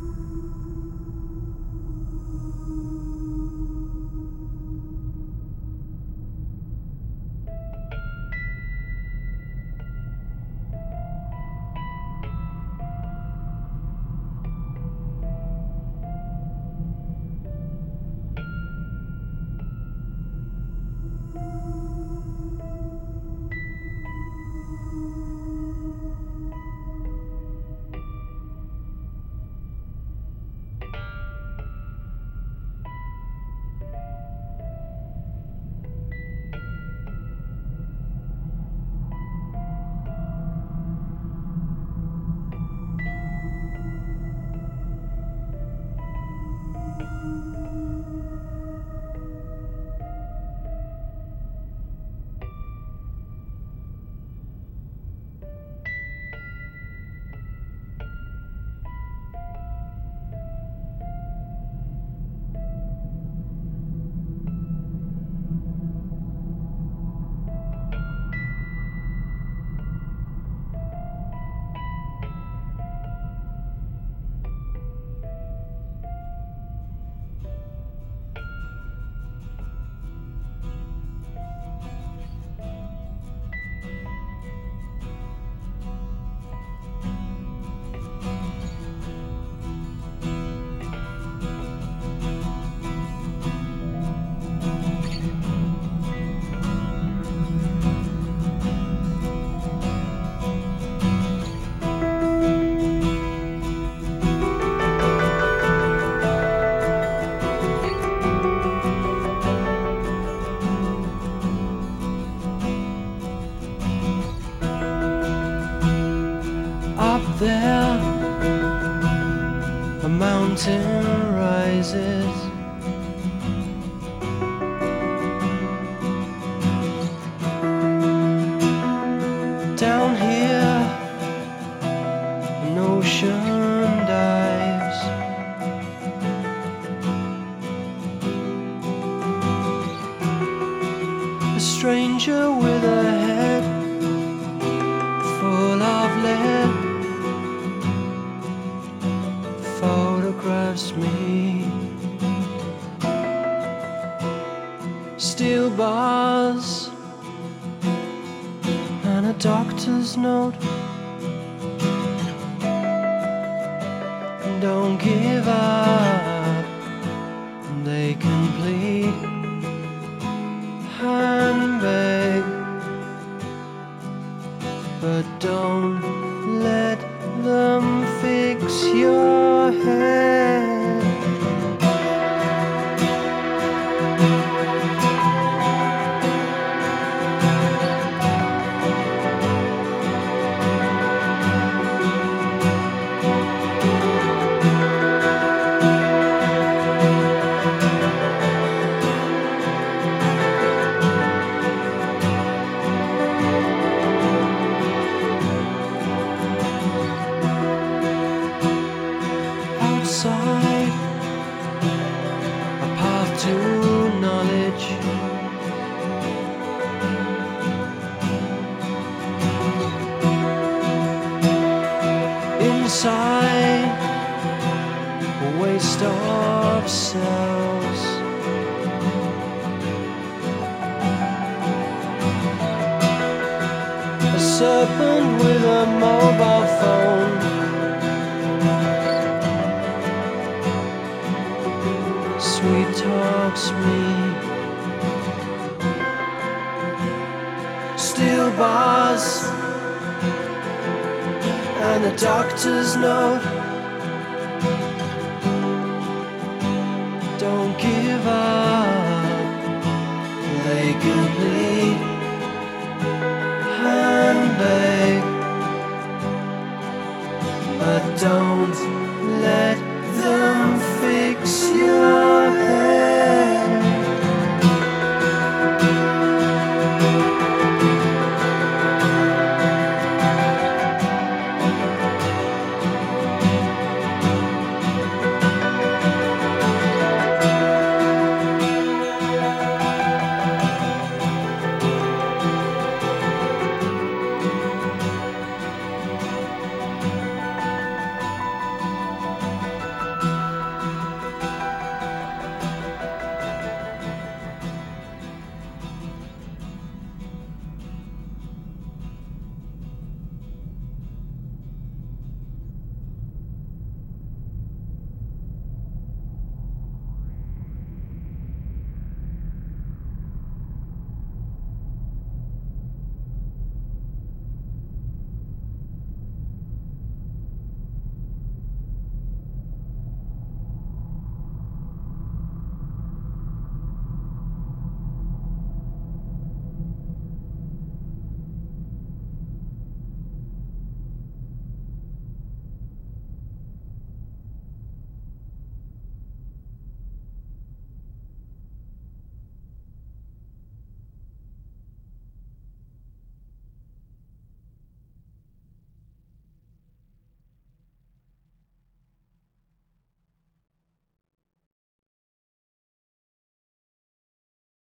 Up there, a mountain rises. Down here, an ocean dives. A stranger with a head full of lead photographs me. Steel bars and a doctor's note. Don't give up, they can plead and beg, but don't let them fix your head. Outside, a path to knowledge. Inside, a waste of cells. A serpent with a mobile phone. Sweet talks me. Steel bars and a doctor's note. Don't give up, they can plead and beg, but don't let